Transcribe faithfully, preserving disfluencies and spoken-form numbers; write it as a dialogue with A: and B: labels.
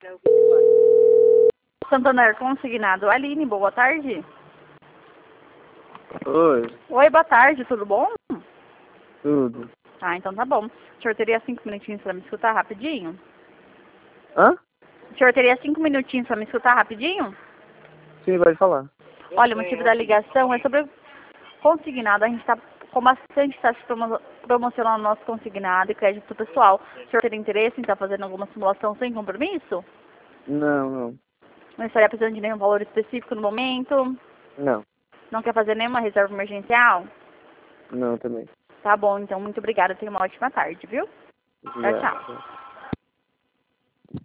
A: Santander consignado. Aline, boa tarde.
B: Oi,
A: Oi, boa tarde, tudo bom?
B: tudo.
A: Ah, então tá bom. O senhor teria cinco minutinhos pra me escutar rapidinho?
B: Hã?
A: O senhor teria cinco minutinhos pra me escutar rapidinho?
B: Sim, pode falar.
A: Olha, o motivo da ligação é sobre o consignado. A gente está com bastante taxa promo promocional no nosso consignado e crédito pessoal. O senhor teria interesse em estar fazendo alguma simulação sem compromisso?
B: Não, não.
A: Não estaria precisando de nenhum valor específico no momento?
B: Não,
A: Não quer fazer nenhuma reserva emergencial?
B: não também.
A: Tá bom, então muito obrigada. Tenha uma ótima tarde, viu? Tchau,
B: Já,
A: tchau.
B: já.